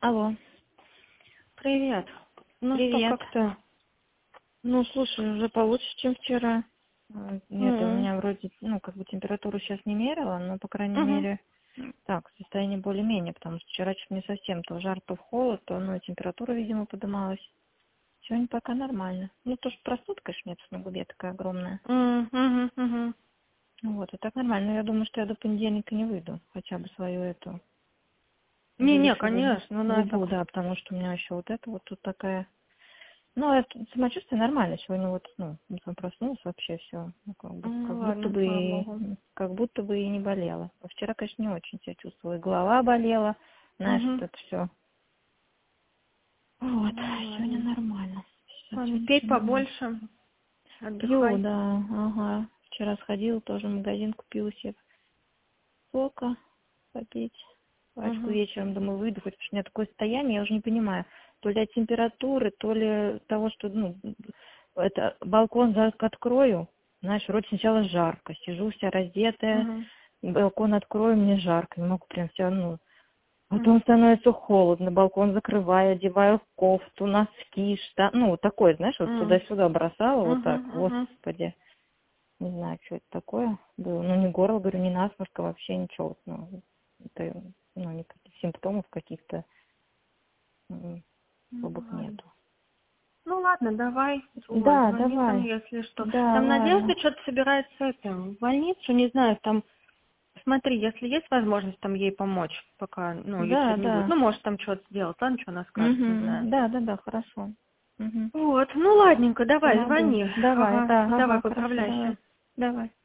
Алло, Привет. Ну что, привет. как ты? Ну, слушай, уже получше, чем вчера. Нет, у М. меня вроде, как бы температуру сейчас не мерила, но, по крайней Мгм. мере, так, состояние более-менее, потому что вчера чуть не совсем то жар, то в холод, то, температура, видимо, подымалась. Сегодня пока нормально. Ну, то, что простуда, конечно, нет на губе такая огромная. Мгм, мгм. Вот, и так нормально. Но я думаю, что я до понедельника не выйду, хотя бы свою эту Не, вывисшую губу, конечно, надо так. да, потому что у меня еще вот это вот тут такая. Ну, это самочувствие нормально. Сегодня вот, утром проснулась, вообще все, Ладно, слава богу. как будто бы и не болела. А вчера, конечно, не очень себя чувствовала. И голова болела, знаешь, вот Мгм. это все. Вот, Ну сегодня ладно. нормально. Сейчас Ладно, сегодня пей все нормально. побольше, Пью, отдыхай. да, ага. Вчера сходила тоже в магазин, купила себе сока попить. Пачку Мгм. вечером, думаю, выйду, хоть потому что у меня такое состояние, я уже не понимаю, то ли от температуры, то ли того, что, это балкон открою, знаешь, вроде сначала жарко, сижу вся раздетая, Мгм. балкон открою, мне жарко, не могу прям вся, потом Мгм. становится холодно, балкон закрываю, одеваю кофту, носки, вот такое, знаешь, вот Мгм. туда-сюда бросала, вот Мгм. так, Мгм. господи, не знаю, что это такое было, не горло, говорю, не насморка, вообще ничего, вот, это, никаких симптомов каких-то Ну особых ладно. нету. Ну ладно, давай. Да, Звони там, давай. если что. Да, Там ладно. Надежда что-то собирается в больницу, не знаю, там. Смотри, если есть возможность там ей помочь, пока, ее Да, сегодня не будет. да. Ну, может, там что-то сделать. Ладно, что она скажет, не знаю. Да, да, да, хорошо. Угу. Вот, ну ладненько, давай, Помогу. звони. Давай, Ага, да, давай, ага, хорошо, поправляйся. давай. Давай.